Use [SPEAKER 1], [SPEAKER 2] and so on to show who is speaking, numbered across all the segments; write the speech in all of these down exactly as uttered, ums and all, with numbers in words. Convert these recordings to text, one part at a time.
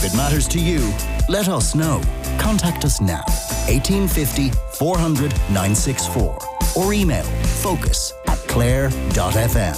[SPEAKER 1] it matters to you, let us know. Contact us now, eighteen fifty, four hundred, nine six four, or email focus at clare dot f m.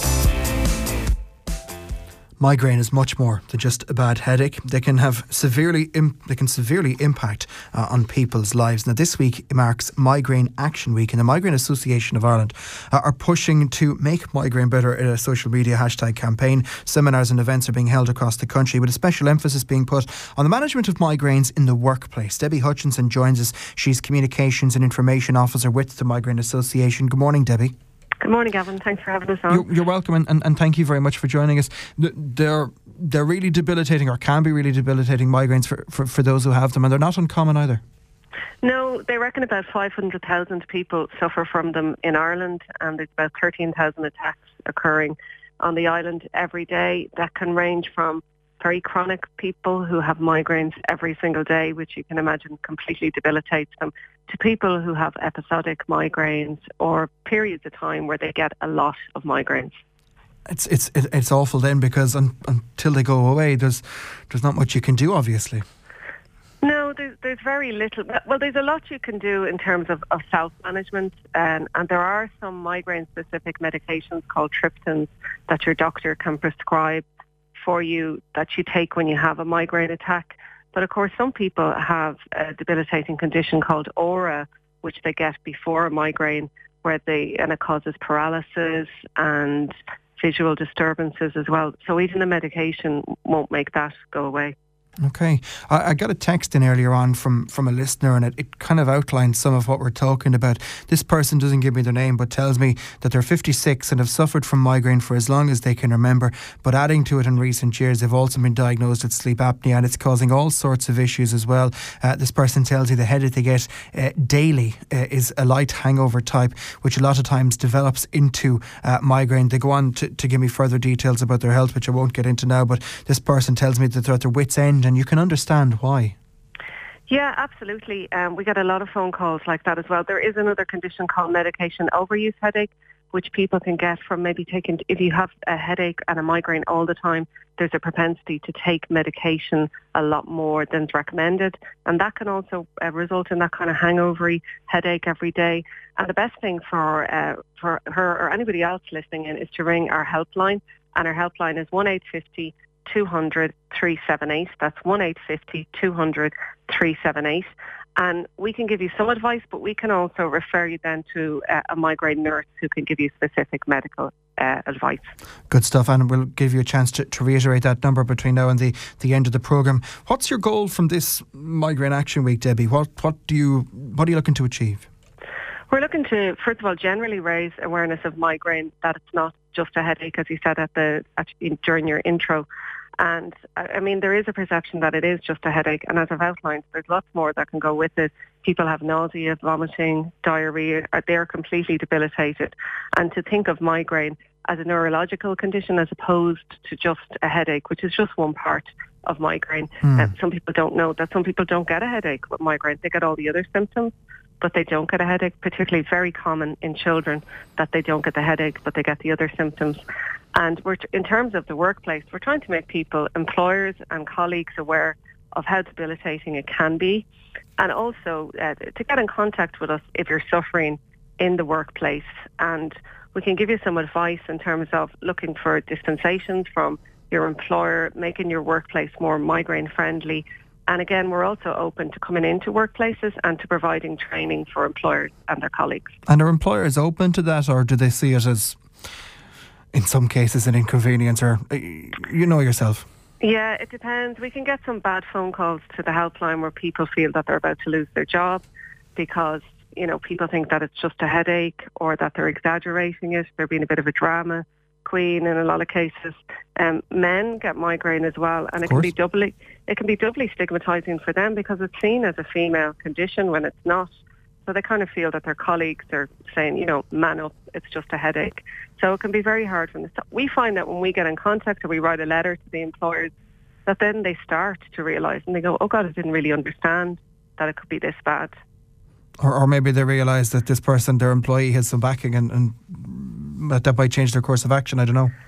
[SPEAKER 2] Migraine is much more than just a bad headache. They can have severely, Im- they can severely impact uh, on people's lives. Now, this week marks Migraine Action Week, and the Migraine Association of Ireland uh, are pushing to make migraine better in a social media hashtag campaign. Seminars and events are being held across the country, with a special emphasis being put on the management of migraines in the workplace. Debbie Hutchinson joins us. She's Communications and Information Officer with the Migraine Association. Good morning, Debbie.
[SPEAKER 3] Good morning, Gavin. Thanks for having us on.
[SPEAKER 2] You're, you're welcome, and, and, and thank you very much for joining us. They're they're really debilitating, or can be really debilitating, migraines for, for, for those who have them, and they're not uncommon either.
[SPEAKER 3] No, they reckon about five hundred thousand people suffer from them in Ireland, and there's about thirteen thousand attacks occurring on the island every day. That can range from very chronic people who have migraines every single day, which you can imagine completely debilitates them, to people who have episodic migraines or periods of time where they get a lot of migraines.
[SPEAKER 2] It's it's it's awful then, because un, until they go away, there's there's not much you can do, obviously.
[SPEAKER 3] No, there's, there's very little. Well, there's a lot you can do in terms of, of self-management, and, and there are some migraine-specific medications called triptans that your doctor can prescribe for you that you take when you have a migraine attack. But of course, some people have a debilitating condition called aura, which they get before a migraine, where they and it causes paralysis and visual disturbances as well. So even the medication won't make that go away.
[SPEAKER 2] Okay. I, I got a text in earlier on from, from a listener, and it, it kind of outlines some of what we're talking about. This person doesn't give me their name, but tells me that they're fifty-six and have suffered from migraine for as long as they can remember. But adding to it, in recent years, they've also been diagnosed with sleep apnea, and it's causing all sorts of issues as well. Uh, this person tells you the headache they get uh, daily uh, is a light hangover type, which a lot of times develops into uh, migraine. They go on to, to give me further details about their health, which I won't get into now, but this person tells me that they're at their wits' end, and you can understand why.
[SPEAKER 3] Yeah, absolutely. Um, we get a lot of phone calls like that as well. There is another condition called medication overuse headache, which people can get from maybe taking, if you have a headache and a migraine all the time, there's a propensity to take medication a lot more than's recommended. And that can also uh, result in that kind of hangovery headache every day. And the best thing for uh, for her or anybody else listening in is to ring our helpline. And our helpline is one eight five zero, two hundred, three seven eight. That's one eight five zero, two hundred, three seven eight. And we can give you some advice, but we can also refer you then to uh, a migraine nurse who can give you specific medical uh, advice.
[SPEAKER 2] Good stuff, and we'll give you a chance to, to reiterate that number between now and the, the end of the programme. What's your goal from this Migraine Action Week, Debbie? What what do you what are you looking to achieve?
[SPEAKER 3] We're looking to, first of all, generally raise awareness of migraine, that it's not just a headache, as you said at the at, during your intro. And I mean, there is a perception that it is just a headache. And as I've outlined, there's lots more that can go with it. People have nausea, vomiting, diarrhea. They're completely debilitated. And to think of migraine as a neurological condition as opposed to just a headache, which is just one part of migraine. Mm. Uh, some people don't know that some people don't get a headache with migraine. They get all the other symptoms, but they don't get a headache. Particularly, it's very common in children that they don't get the headache, but they get the other symptoms. And we're t- in terms of the workplace, we're trying to make people, employers and colleagues, aware of how debilitating it can be, and also uh, to get in contact with us if you're suffering in the workplace. And we can give you some advice in terms of looking for dispensations from your employer, making your workplace more migraine friendly. And again, we're also open to coming into workplaces and to providing training for employers and their colleagues.
[SPEAKER 2] And are employers open to that, or do they see it as, in some cases, an inconvenience, or you know yourself?
[SPEAKER 3] Yeah, it depends. We can get some bad phone calls to the helpline where people feel that they're about to lose their job because, you know, people think that it's just a headache or that they're exaggerating it. They're being a bit of a drama queen in a lot of cases. Um, men get migraine as well, and it can be doubly it can be doubly stigmatising for them because it's seen as a female condition when it's not. So they kind of feel that their colleagues are saying, you know, man up, it's just a headache. So it can be very hard from the start. We find that when we get in contact or we write a letter to the employers, that then they start to realise and they go, oh God, I didn't really understand that it could be this bad.
[SPEAKER 2] Or, or maybe they realise that this person, their employee, has some backing and, and that might change their course of action. I don't know.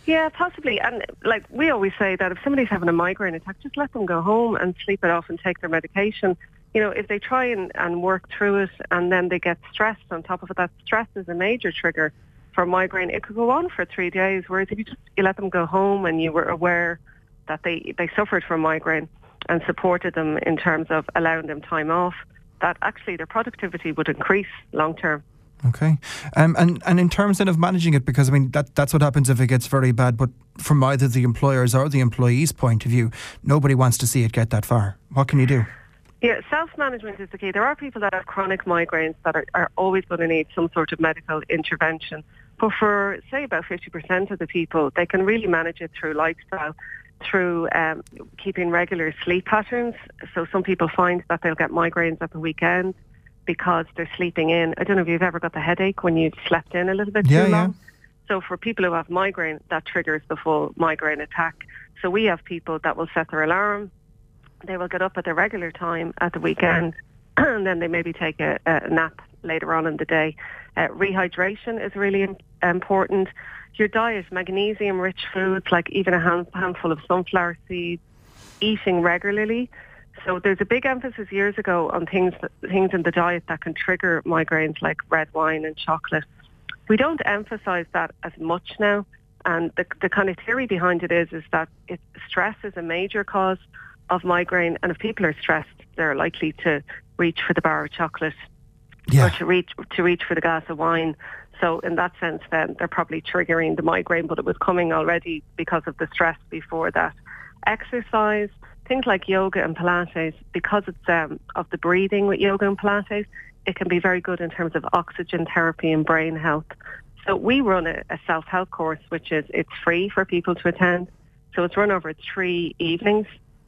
[SPEAKER 3] Yeah, possibly. And like we always say that if somebody's having a migraine attack, just let them go home and sleep it off and take their medication. You know, if they try and, and work through it and then they get stressed on top of it, that stress is a major trigger for migraine. It could go on for three days, whereas if you just you let them go home and you were aware that they, they suffered from migraine and supported them in terms of allowing them time off, that actually their productivity would increase long term.
[SPEAKER 2] Okay. Um, and, and in terms then of managing it, because I mean, that that's what happens if it gets very bad, but from either the employer's or the employee's point of view, nobody wants to see it get that far. What can you do?
[SPEAKER 3] Yeah, self-management is the key. There are people that have chronic migraines that are, are always going to need some sort of medical intervention. But for, say, about fifty percent of the people, they can really manage it through lifestyle, through um, keeping regular sleep patterns. So some people find that they'll get migraines at the weekend because they're sleeping in. I don't know if you've ever got the headache when you've slept in a little bit
[SPEAKER 2] yeah,
[SPEAKER 3] too long.
[SPEAKER 2] Yeah.
[SPEAKER 3] So for people who have migraine, that triggers the full migraine attack. So we have people that will set their alarm. They will get up at their regular time at the weekend and then they maybe take a, a nap later on in the day. Uh, rehydration is really im- important. Your diet, magnesium-rich foods like even a hand- handful of sunflower seeds, eating regularly. So there's a big emphasis years ago on things that, things in the diet that can trigger migraines like red wine and chocolate. We don't emphasize that as much now. And the, the kind of theory behind it is, is that it, stress is a major cause of migraine, and if people are stressed, they're likely to reach for the bar of chocolate
[SPEAKER 2] yeah.
[SPEAKER 3] or to reach to reach for the glass of wine. So in that sense, then they're probably triggering the migraine, but it was coming already because of the stress before that. Exercise, things like yoga and Pilates, because it's um, of the breathing with yoga and Pilates, it can be very good in terms of oxygen therapy and brain health. So we run a, a self-help course, which is it's free for people to attend. So it's run over three evenings,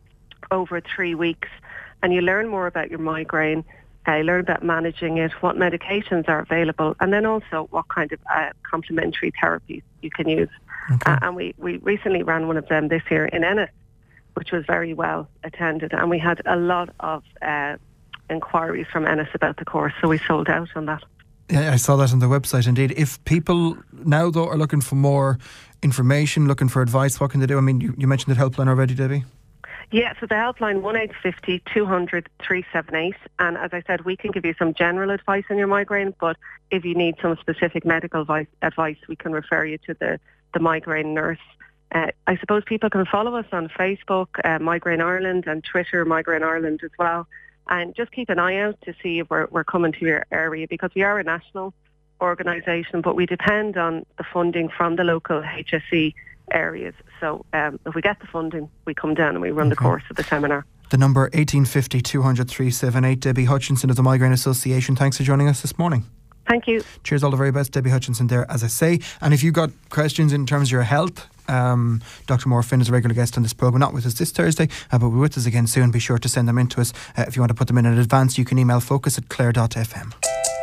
[SPEAKER 3] over three weeks, and you learn more about your migraine, uh, you learn about managing it, what medications are available, and then also what kind of uh, complementary therapies you can use.
[SPEAKER 2] Okay.
[SPEAKER 3] Uh, and we, we recently ran one of them this year in Ennis, which was very well attended, and we had a lot of uh, inquiries from Ennis about the course, so we sold out on that.
[SPEAKER 2] Yeah, I saw that on the website indeed. If people now though are looking for more information, looking for advice, what can they do? I mean, you, you mentioned the helpline already, Debbie.
[SPEAKER 3] Yeah, so the helpline one eight five zero, two hundred, three seven eight, and as I said, we can give you some general advice on your migraine, but if you need some specific medical advice, advice we can refer you to the, the migraine nurse. Uh, I suppose people can follow us on Facebook, uh, Migraine Ireland, and Twitter, Migraine Ireland as well, and just keep an eye out to see if we're, we're coming to your area, because we are a national organisation, but we depend on the funding from the local H S E areas. So um, if we get the funding, we come down and we run okay. the course of the seminar.
[SPEAKER 2] The number eighteen fifty, two hundred, three seven eight. Debbie Hutchinson of the Migraine Association, thanks for joining us this morning.
[SPEAKER 3] Thank you.
[SPEAKER 2] Cheers, all the very best. Debbie Hutchinson there, as I say. And if you've got questions in terms of your health, um, Doctor Maura Finn is a regular guest on this programme, not with us this Thursday, uh, but we're with us again soon. Be sure to send them in to us. Uh, if you want to put them in in advance, you can email focus at clare dot f m.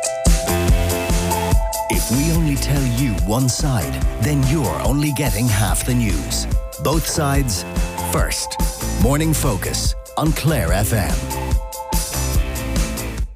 [SPEAKER 1] If we only tell you one side, then you're only getting half the news. Both sides, first. Morning Focus on Clare F M.